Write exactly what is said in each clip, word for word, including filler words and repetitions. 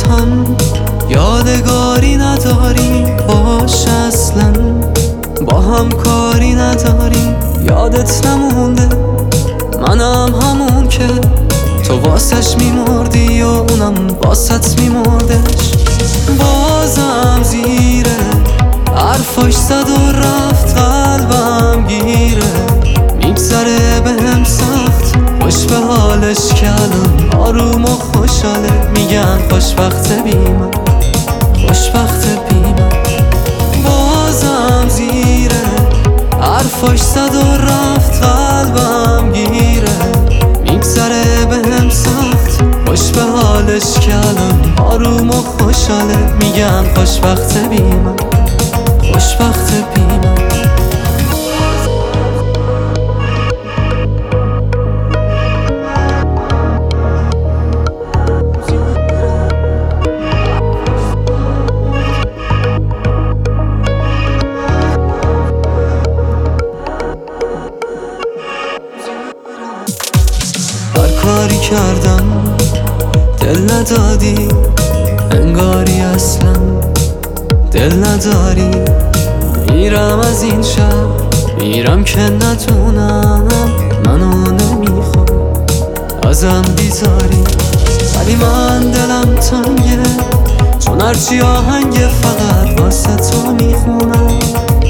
هم یادگاری نداریم باش، اصلا با هم کاری نداریم. یادت نمونده منم همون که تو واسش میمردی و اونم واسط میمردش. بازم زیره حرفاش زد و رفت، قلبم گیره میگذره بهم سخت. خوش به حالش که الان آروم و خوشحاله، میگن خوشبخت بی من، خوشبخت بی من. بازم زیره حرفاش زد و رفت، قلبم گیره میگذره بهم سخت. خوش به حالش که الان آروم و خوشحاله، میگن خوشبخت بی من، خوشبخت بی من. هر کاری کردم دل ندادی، انگاری اصلا دل نداری. میرم از این شهر، میرم که ندونم منو نمیخوای ازم بیزاری. ولی من دلم تنگه، چون هرچی آهنگ فقط واسه تو میخونم.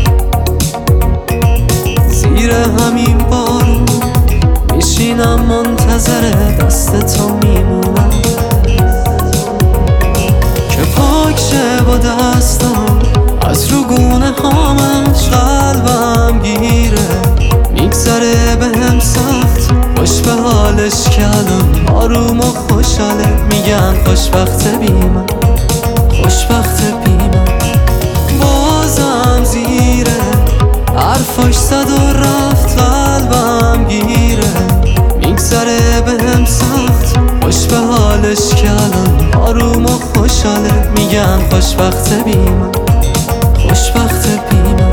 زیر همین بارون میشینم منتظر دست تو میمونم که پاک شه با دستم از رو گونه هامش. قلبم گیره میگذره بهم سخت. خوش به حالش که الان آروم و خوشحاله، میگن خوشبخت بی من، خوشبخت بی من. بازم زیره حرفاش زد و رفت، قلبم گیره میگذره بهم سخت. خوش به حالش که الان آروم و خوشحاله، میگن خوشبخت بی من، خوشبخت بی من.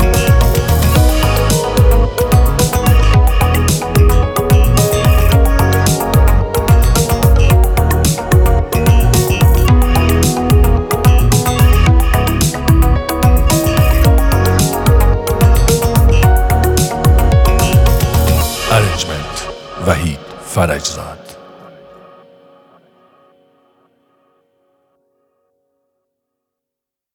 Arrangement وحید فرجزاد.